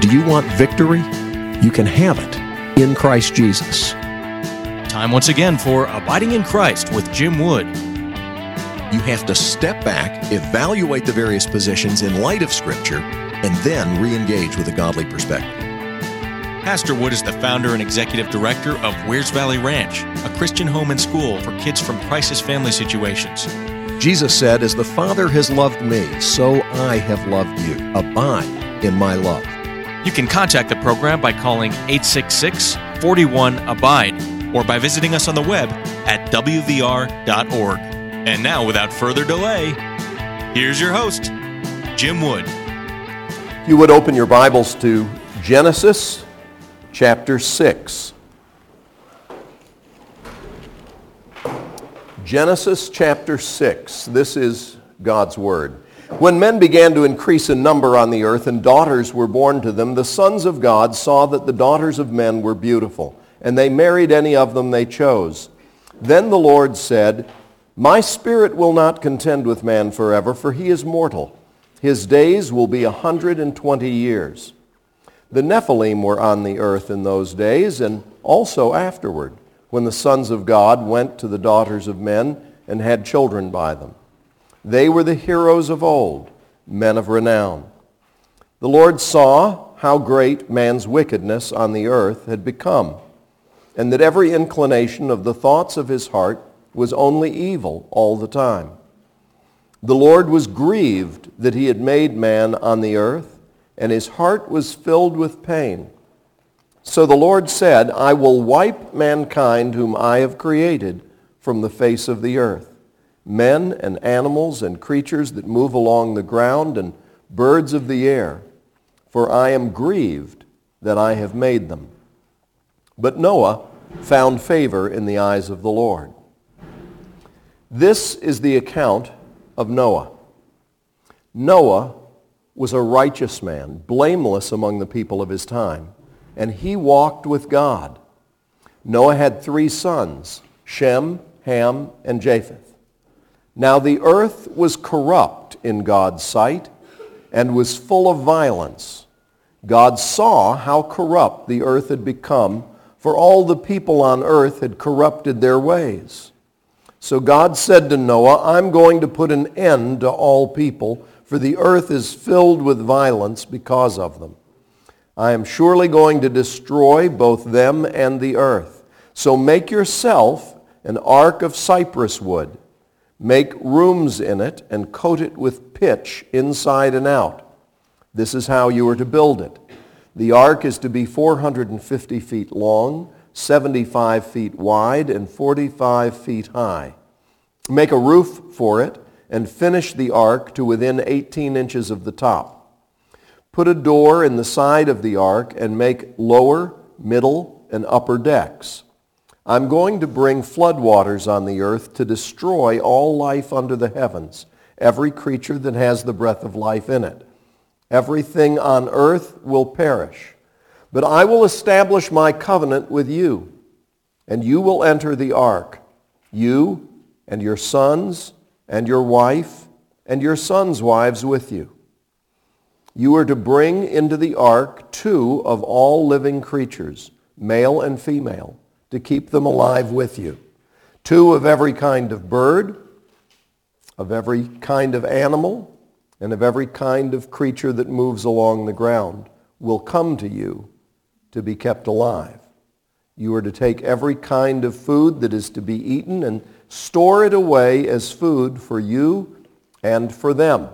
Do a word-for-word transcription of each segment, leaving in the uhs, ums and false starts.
Do you want victory? You can have it in Christ Jesus. Time once again for Abiding in Christ with Jim Wood. You have to step back, evaluate the various positions in light of Scripture, and then re-engage with a godly perspective. Pastor Wood is the founder and executive director of Wears Valley Ranch, a Christian home and school for kids from crisis family situations. Jesus said, "As the Father has loved me, so I have loved you. Abide in my love." You can contact the program by calling eight six six, four one, ABIDE or by visiting us on the web at w v r dot org. And now, without further delay, here's your host, Jim Wood. If you would open your Bibles to Genesis chapter six. Genesis chapter six. This is God's Word. When men began to increase in number on the earth and daughters were born to them, the sons of God saw that the daughters of men were beautiful, and they married any of them they chose. Then the Lord said, "My spirit will not contend with man forever, for he is mortal. His days will be a hundred and twenty years." The Nephilim were on the earth in those days, and also afterward, when the sons of God went to the daughters of men and had children by them. They were the heroes of old, men of renown. The Lord saw how great man's wickedness on the earth had become, and that every inclination of the thoughts of his heart was only evil all the time. The Lord was grieved that he had made man on the earth, and his heart was filled with pain. So the Lord said, "I will wipe mankind whom I have created from the face of the earth, men and animals and creatures that move along the ground and birds of the air, for I am grieved that I have made them." But Noah found favor in the eyes of the Lord. This is the account of Noah. Noah was a righteous man, blameless among the people of his time, and he walked with God. Noah had three sons, Shem, Ham, and Japheth. Now the earth was corrupt in God's sight and was full of violence. God saw how corrupt the earth had become, for all the people on earth had corrupted their ways. So God said to Noah, "I'm going to put an end to all people, for the earth is filled with violence because of them. I am surely going to destroy both them and the earth. So make yourself an ark of cypress wood. Make rooms in it and coat it with pitch inside and out. This is how you are to build it. The ark is to be four hundred fifty feet long, seventy-five feet wide, and forty-five feet high. Make a roof for it and finish the ark to within eighteen inches of the top. Put a door in the side of the ark and make lower, middle, and upper decks. I'm going to bring floodwaters on the earth to destroy all life under the heavens, every creature that has the breath of life in it. Everything on earth will perish. But I will establish my covenant with you, and you will enter the ark, you and your sons and your wife and your sons' wives with you. You are to bring into the ark two of all living creatures, male and female, to keep them alive with you. Two of every kind of bird, of every kind of animal, and of every kind of creature that moves along the ground will come to you to be kept alive. You are to take every kind of food that is to be eaten and store it away as food for you and for them.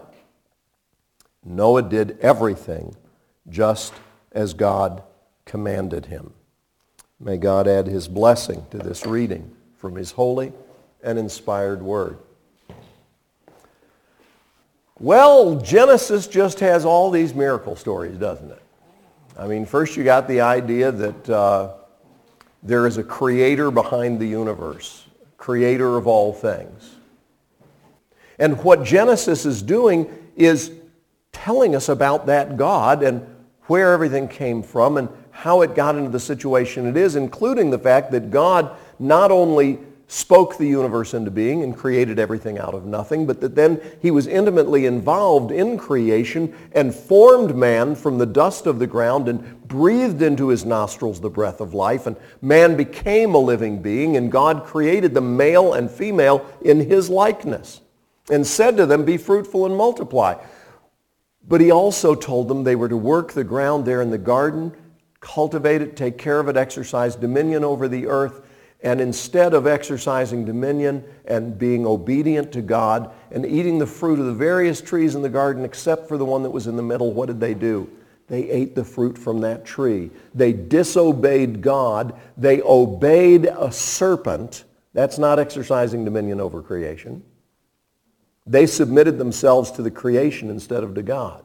Noah did everything just as God commanded him. May God add his blessing to this reading from his holy and inspired word. Well, Genesis just has all these miracle stories, doesn't it? I mean, first you got the idea that uh, there is a creator behind the universe, creator of all things. And what Genesis is doing is telling us about that God and where everything came from and how it got into the situation it is, including the fact that God not only spoke the universe into being and created everything out of nothing, but that then he was intimately involved in creation and formed man from the dust of the ground and breathed into his nostrils the breath of life, and man became a living being, and God created the male and female in his likeness and said to them, "Be fruitful and multiply." But he also told them they were to work the ground there in the garden, cultivate it, take care of it, exercise dominion over the earth. And instead of exercising dominion and being obedient to God and eating the fruit of the various trees in the garden except for the one that was in the middle, what did they do? They ate the fruit from that tree. They disobeyed God. They obeyed a serpent. That's not exercising dominion over creation. They submitted themselves to the creation instead of to God.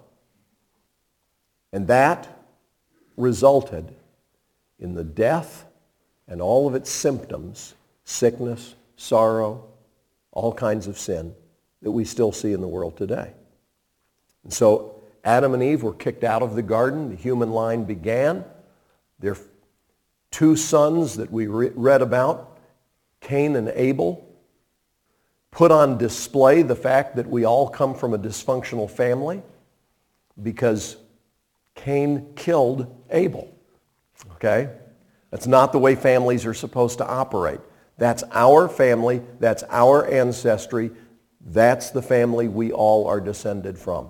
And that resulted in the death and all of its symptoms, sickness, sorrow, all kinds of sin that we still see in the world today. And so Adam and Eve were kicked out of the garden. The human line began. Their two sons that we re- read about, Cain and Abel, put on display the fact that we all come from a dysfunctional family because Cain killed Abel. Okay? That's not the way families are supposed to operate. That's our family. That's our ancestry. That's the family we all are descended from.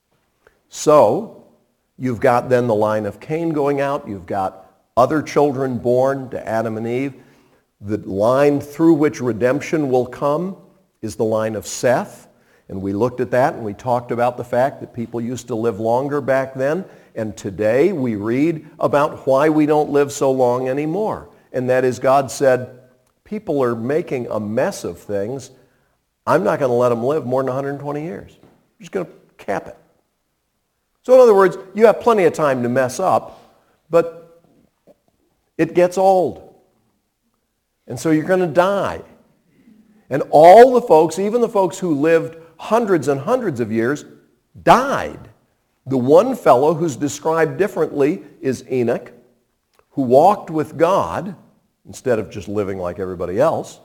So, you've got then the line of Cain going out. You've got other children born to Adam and Eve. The line through which redemption will come is the line of Seth. And we looked at that and we talked about the fact that people used to live longer back then. And today we read about why we don't live so long anymore. And that is God said, people are making a mess of things. I'm not going to let them live more than one hundred twenty years. I'm just going to cap it. So in other words, you have plenty of time to mess up, but it gets old. And so you're going to die. And all the folks, even the folks who lived hundreds and hundreds of years, died. The one fellow who's described differently is Enoch, who walked with God instead of just living like everybody else,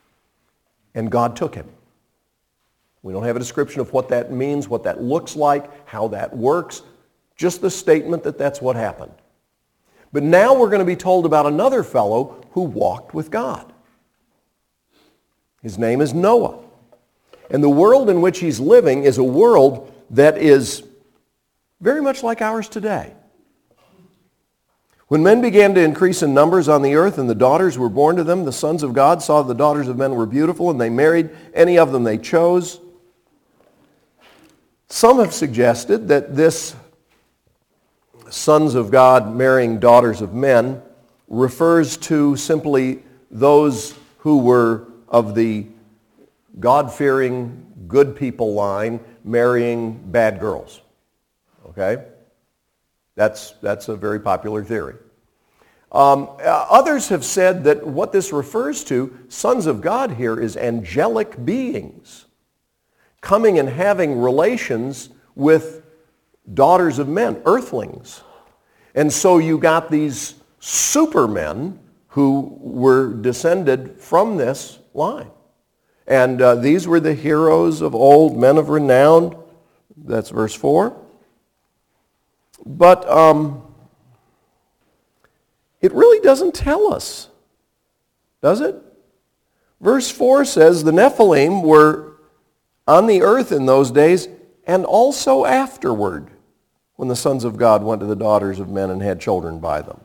and God took him. We don't have a description of what that means, what that looks like, how that works, just the statement that that's what happened. But now we're going to be told about another fellow who walked with God. His name is Noah. And the world in which he's living is a world that is very much like ours today. When men began to increase in numbers on the earth and the daughters were born to them, the sons of God saw the daughters of men were beautiful and they married any of them they chose. Some have suggested that this sons of God marrying daughters of men refers to simply those who were of the God-fearing, good people line marrying bad girls. Okay? That's, that's a very popular theory. Um, others have said that what this refers to, sons of God here, is angelic beings coming and having relations with daughters of men, earthlings. And so you got these supermen who were descended from this line. And uh, these were the heroes of old, men of renown. That's verse four. But um, it really doesn't tell us, does it? Verse four says, the Nephilim were on the earth in those days and also afterward, when the sons of God went to the daughters of men and had children by them.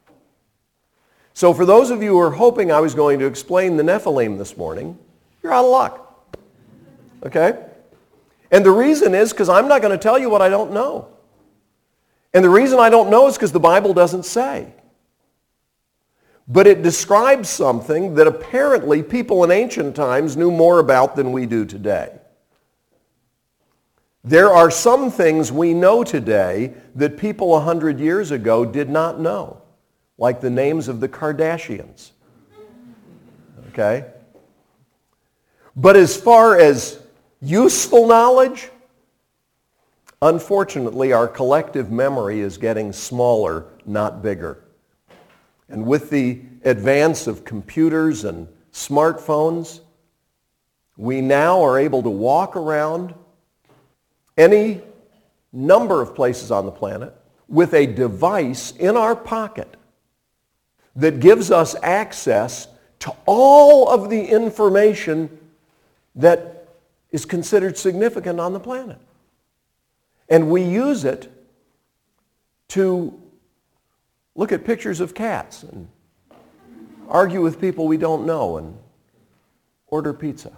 So for those of you who are hoping I was going to explain the Nephilim this morning, you're out of luck. Okay? And the reason is because I'm not going to tell you what I don't know. And the reason I don't know is because the Bible doesn't say. But it describes something that apparently people in ancient times knew more about than we do today. There are some things we know today that people a hundred years ago did not know, like the names of the Kardashians. Okay? But as far as useful knowledge, unfortunately, our collective memory is getting smaller, not bigger. And with the advance of computers and smartphones, we now are able to walk around any number of places on the planet with a device in our pocket that gives us access to all of the information that is considered significant on the planet. And we use it to look at pictures of cats and argue with people we don't know and order pizza.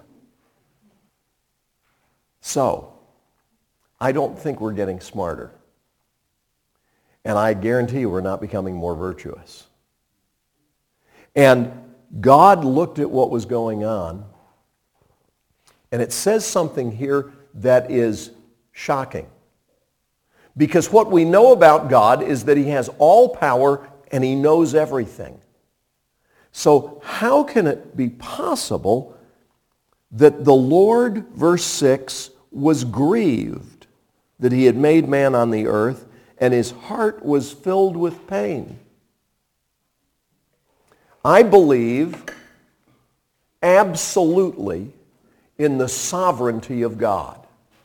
So, I don't think we're getting smarter. And I guarantee you we're not becoming more virtuous. And God looked at what was going on, and it says something here that is shocking. Because what we know about God is that he has all power and he knows everything. So how can it be possible that the Lord, verse six, was grieved that he had made man on the earth, and his heart was filled with pain? I believe absolutely in the sovereignty of God.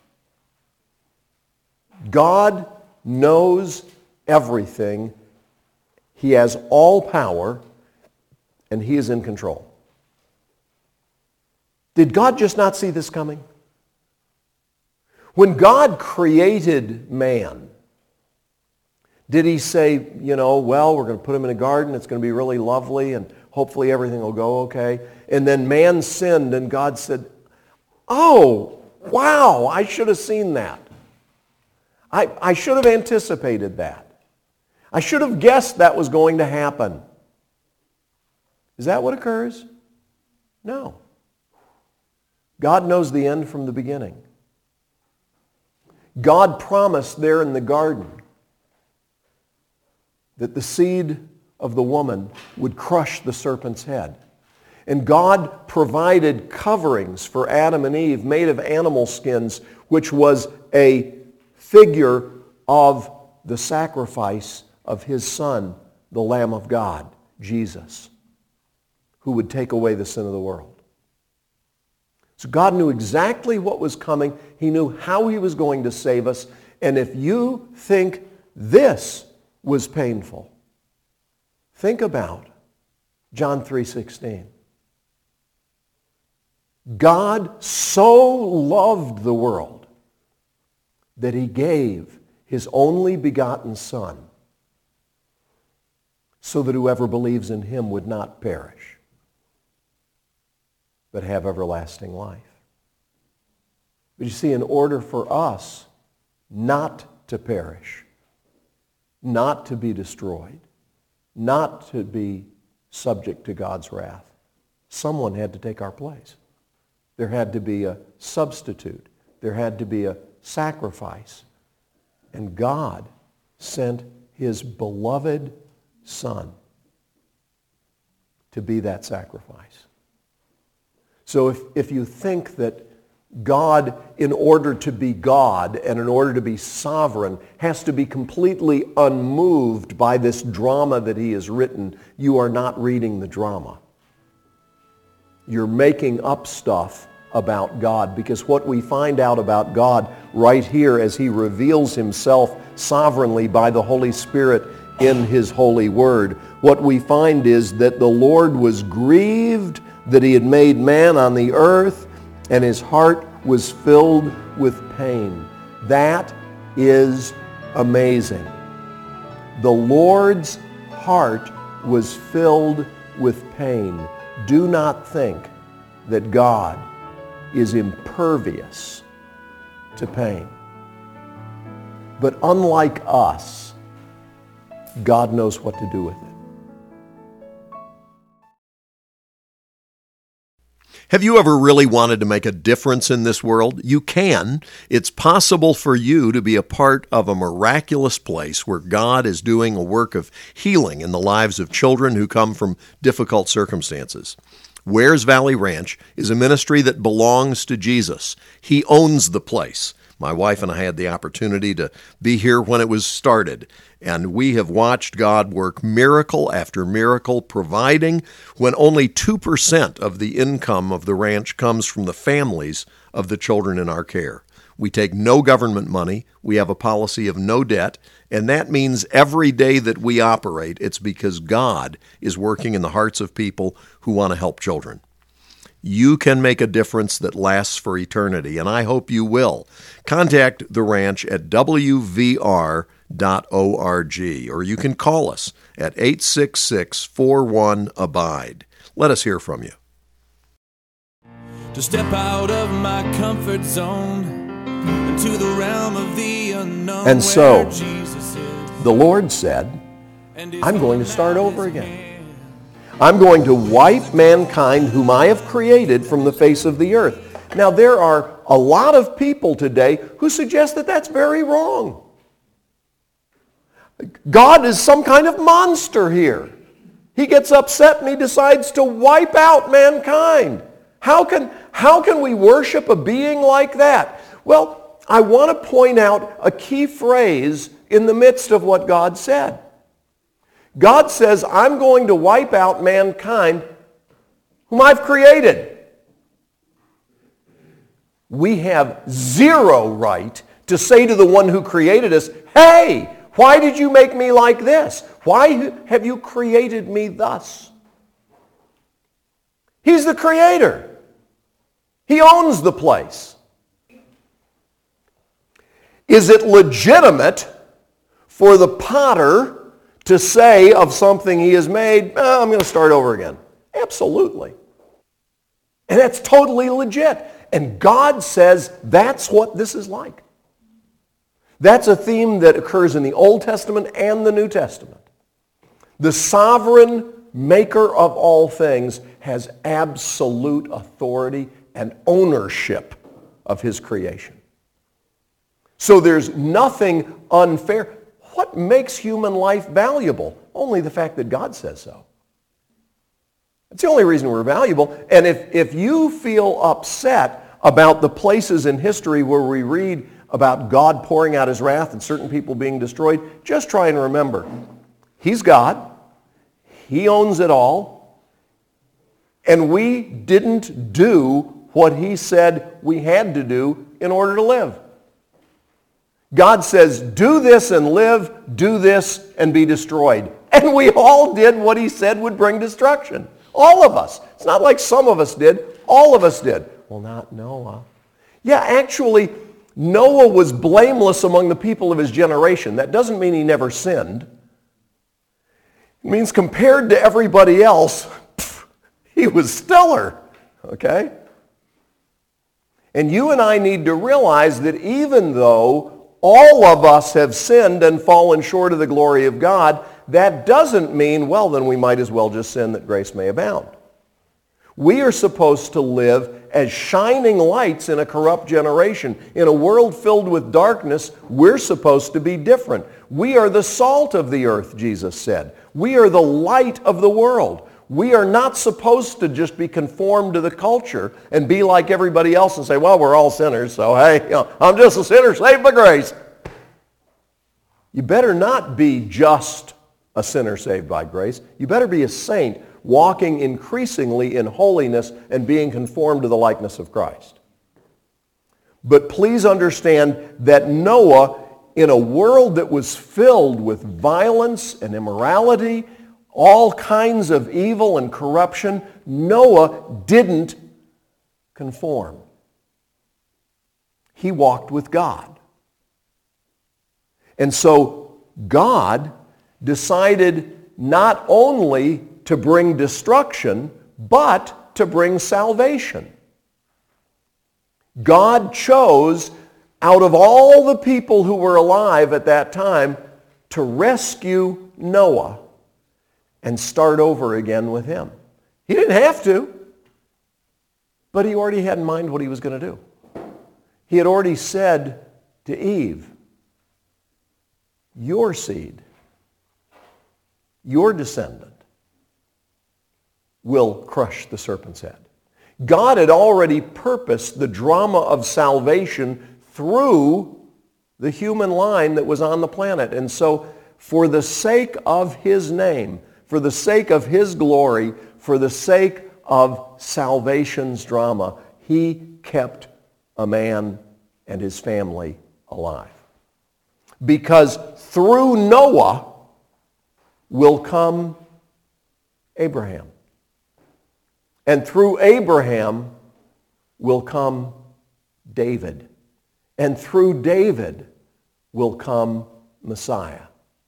God knows everything. He has all power, and he is in control. Did God just not see this coming? When God created man, did he say, you know, well, we're going to put him in a garden, it's going to be really lovely, and hopefully everything will go okay? And then man sinned, and God said, oh, wow, I should have seen that. I, I should have anticipated that. I should have guessed that was going to happen. Is that what occurs? No. God knows the end from the beginning. God promised there in the garden that the seed of the woman would crush the serpent's head. And God provided coverings for Adam and Eve made of animal skins, which was a figure of the sacrifice of his Son, the Lamb of God, Jesus, who would take away the sin of the world. So God knew exactly what was coming. He knew how he was going to save us. And if you think this was painful, think about John three sixteen. God so loved the world that he gave his only begotten Son so that whoever believes in him would not perish, but have everlasting life. But you see, in order for us not to perish, not to be destroyed, not to be subject to God's wrath, someone had to take our place. There had to be a substitute. There had to be a sacrifice. And God sent his beloved Son to be that sacrifice. So if, if you think that God, in order to be God and in order to be sovereign, has to be completely unmoved by this drama that he has written, you are not reading the drama. You're making up stuff about God, because what we find out about God right here as he reveals himself sovereignly by the Holy Spirit in his holy word, what we find is that the Lord was grieved that he had made man on the earth, and his heart was filled with pain. That is amazing. The Lord's heart was filled with pain. Do not think that God is impervious to pain. But unlike us, God knows what to do with it. Have you ever really wanted to make a difference in this world? You can. It's possible for you to be a part of a miraculous place where God is doing a work of healing in the lives of children who come from difficult circumstances. Wears Valley Ranch is a ministry that belongs to Jesus. He owns the place. My wife and I had the opportunity to be here when it was started, and we have watched God work miracle after miracle, providing when only two percent of the income of the ranch comes from the families of the children in our care. We take no government money. We have a policy of no debt. And that means every day that we operate, it's because God is working in the hearts of people who want to help children. You can make a difference that lasts for eternity, and I hope you will. Contact the ranch at w v r dot org, or you can call us at eight six six, four one, abide. Let us hear from you. To step out of my comfort zone into the realm of the unknown. And so, where Jesus is, the Lord said, and his I'm going to own start man over is again. man. I'm going to wipe mankind whom I have created from the face of the earth. Now, there are a lot of people today who suggest that that's very wrong. God is some kind of monster here. He gets upset and he decides to wipe out mankind. How can, how can we worship a being like that? Well, I want to point out a key phrase in the midst of what God said. God says, I'm going to wipe out mankind whom I've created. We have zero right to say to the one who created us, hey, why did you make me like this? Why have you created me thus? He's the creator. He owns the place. Is it legitimate for the potter to say of something he has made, oh, I'm going to start over again? Absolutely. And that's totally legit. And God says that's what this is like. That's a theme that occurs in the Old Testament and the New Testament. The sovereign maker of all things has absolute authority and ownership of his creation. So there's nothing unfair. What makes human life valuable? Only the fact that God says so. That's the only reason we're valuable. And if, if you feel upset about the places in history where we read about God pouring out his wrath and certain people being destroyed, just try and remember, he's God. He owns it all. And we didn't do what he said we had to do in order to live. God says, do this and live, do this and be destroyed. And we all did what he said would bring destruction. All of us. It's not like some of us did. All of us did. Well, not Noah. Yeah, actually, Noah was blameless among the people of his generation. That doesn't mean he never sinned. It means compared to everybody else, he was stellar. Okay? And you and I need to realize that even though all of us have sinned and fallen short of the glory of God, that doesn't mean, well, then we might as well just sin that grace may abound. We are supposed to live as shining lights in a corrupt generation. In a world filled with darkness, we're supposed to be different. We are the salt of the earth, Jesus said. We are the light of the world. We are not supposed to just be conformed to the culture and be like everybody else and say, well, we're all sinners, so hey, you know, I'm just a sinner saved by grace. You better not be just a sinner saved by grace. You better be a saint walking increasingly in holiness and being conformed to the likeness of Christ. But please understand that Noah, in a world that was filled with violence and immorality, all kinds of evil and corruption, Noah didn't conform. He walked with God. And so God decided not only to bring destruction, but to bring salvation. God chose, out of all the people who were alive at that time, to rescue Noah and start over again with him. He didn't have to, but he already had in mind what he was going to do. He had already said to Eve, your seed, your descendant, will crush the serpent's head. God had already purposed the drama of salvation through the human line that was on the planet. And so for the sake of his name, for the sake of his glory, for the sake of salvation's drama, he kept a man and his family alive. Because through Noah will come Abraham. And through Abraham will come David. And through David will come Messiah.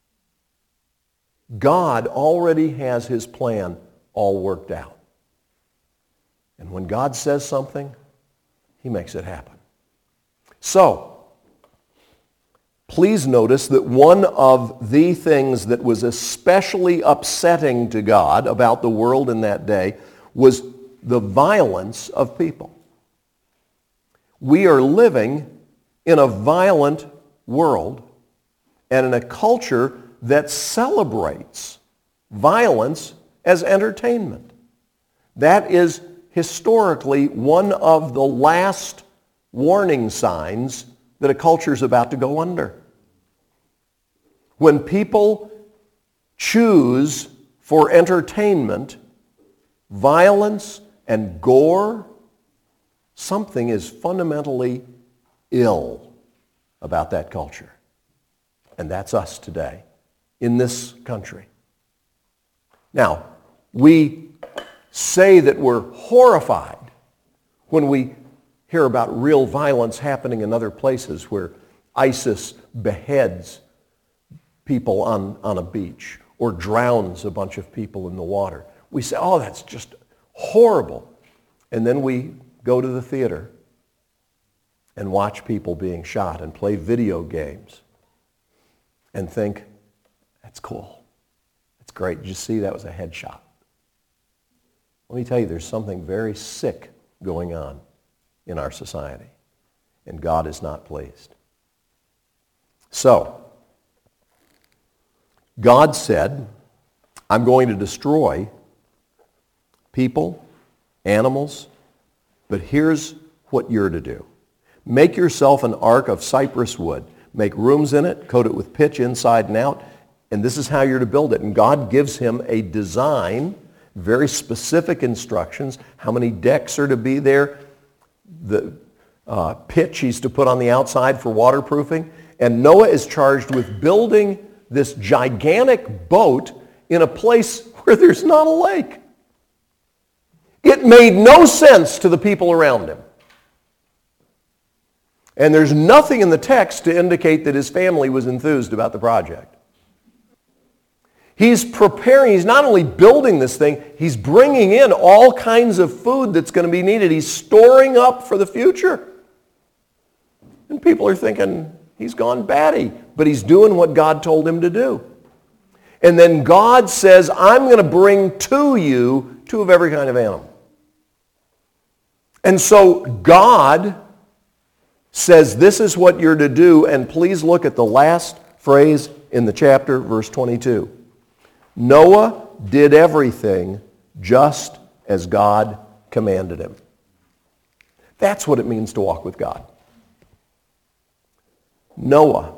God already has his plan all worked out. And when God says something, he makes it happen. So, please notice that one of the things that was especially upsetting to God about the world in that day was the violence of people. We are living in a violent world and in a culture that celebrates violence as entertainment. That is historically one of the last warning signs that a culture is about to go under. When people choose for entertainment violence and gore, something is fundamentally ill about that culture. And that's us today in this country. Now, we say that we're horrified when we hear about real violence happening in other places where ISIS beheads people on, on a beach or drowns a bunch of people in the water. We say, oh, that's just horrible. And then we go to the theater and watch people being shot and play video games and think, that's cool. That's great. Did you see that was a headshot? Let me tell you, there's something very sick going on in our society, and God is not pleased. So, God said, I'm going to destroy people, animals, but here's what you're to do. Make yourself an ark of cypress wood. Make rooms in it, coat it with pitch inside and out, and this is how you're to build it. And God gives him a design, very specific instructions, how many decks are to be there, the uh, pitch he's to put on the outside for waterproofing. And Noah is charged with building this gigantic boat in a place where there's not a lake. It made no sense to the people around him. And there's nothing in the text to indicate that his family was enthused about the project. He's preparing, he's not only building this thing, he's bringing in all kinds of food that's going to be needed. He's storing up for the future. And people are thinking, he's gone batty, but he's doing what God told him to do. And then God says, I'm going to bring to you two of every kind of animal. And so God says, this is what you're to do, and please look at the last phrase in the chapter, verse twenty-two. Noah did everything just as God commanded him. That's what it means to walk with God. Noah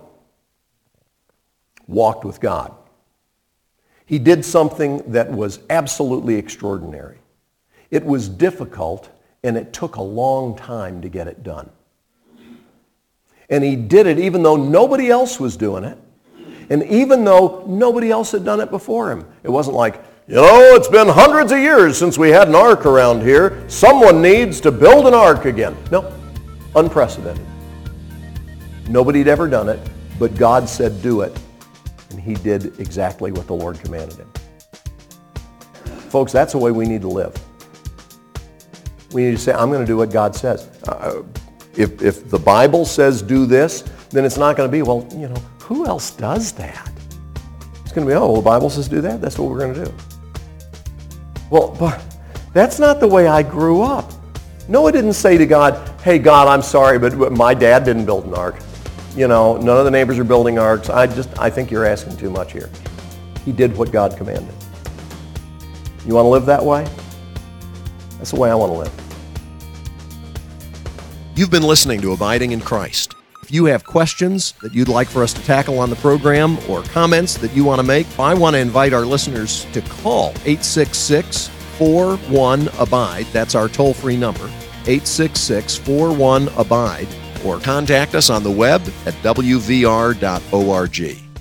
walked with God. He did something that was absolutely extraordinary. It was difficult, and it took a long time to get it done. And he did it even though nobody else was doing it, and even though nobody else had done it before him. It wasn't like, you know, it's been hundreds of years since we had an ark around here. Someone needs to build an ark again. No, unprecedented. Nobody had ever done it, but God said do it, and he did exactly what the Lord commanded him. Folks, that's the way we need to live. We need to say, I'm going to do what God says. Uh, if, if the Bible says do this, then it's not going to be, well, you know, who else does that? It's going to be, oh, well, the Bible says do that. That's what we're going to do. Well, but that's not the way I grew up. Noah didn't say to God, hey, God, I'm sorry, but my dad didn't build an ark. You know, none of the neighbors are building arks. I just, I think you're asking too much here. He did what God commanded. You want to live that way? That's the way I want to live. You've been listening to Abiding in Christ. If you have questions that you'd like for us to tackle on the program or comments that you want to make, I want to invite our listeners to call eight six six, four one, ABIDE. That's our toll-free number, eight six six, four one, ABIDE. Or contact us on the web at w v r dot org.